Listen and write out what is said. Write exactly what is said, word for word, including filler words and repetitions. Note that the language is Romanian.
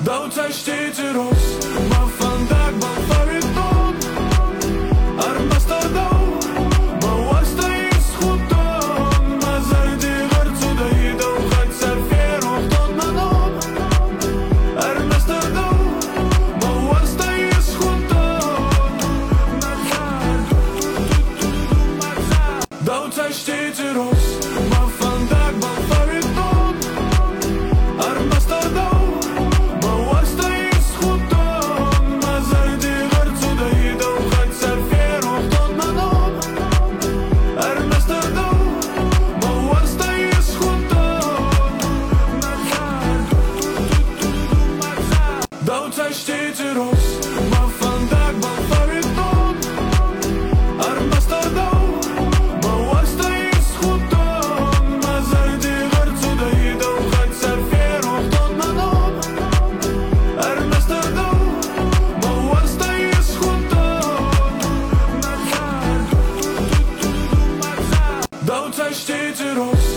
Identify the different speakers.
Speaker 1: Dau ți aștege ros, ma fan dag, ma fare tot Arma sta dau, ma asta e schuton Ma zar de gărțu da i dau, hai ți-ar fiero tot na nom Arma sta dau, ma asta e schuton Ma zar, ma zar Dau ți aștege ros, ma fan dag, ma fare tot Arma sta dau Dau ți aștege ros, ma fan dag, ma fare tot Arma sta dau, ma asta e schuton Ma zar de gărțu da i dau, hai ți-ar fiero tot na nom Arma sta dau, ma asta e schuton Ma zar, ma zar Dau ți aștege ros